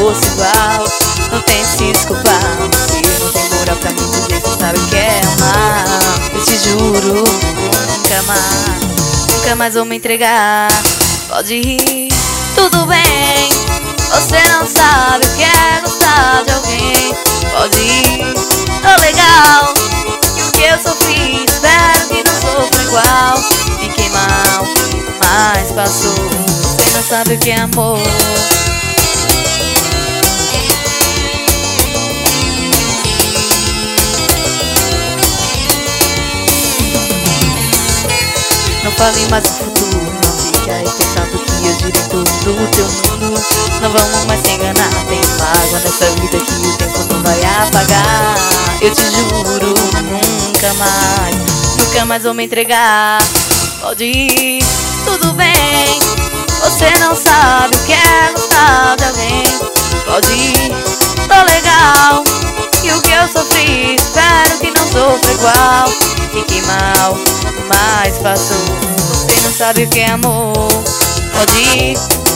fosse igual. Não tente se desculpar, você não tem moral pra mim dizer que sabe o que é amar. Eu te juro, nunca mais vou me entregar. Pode rir, tudo bem, você não sabe o que é gostar de alguém. Pode ir, tô legal, e o que eu sofri, espero que não sofra igual. Fiquei mal, mas passou, você não sabe o que é amor. Não fale mais do futuro, não fique aí pensando que eu direi tudo do teu mundo. Não vamos mais se enganar, tem mágoa nessa vida que o tempo não vai apagar. Eu te juro, nunca mais vou me entregar. Pode ir, tudo bem, você não sabe o que é gostar de alguém. Pode ir, tô legal, e o que eu sofri, espero que não sofra igual. Fiquei mal, mas passou, você não sabe o que é amor. Pode ir,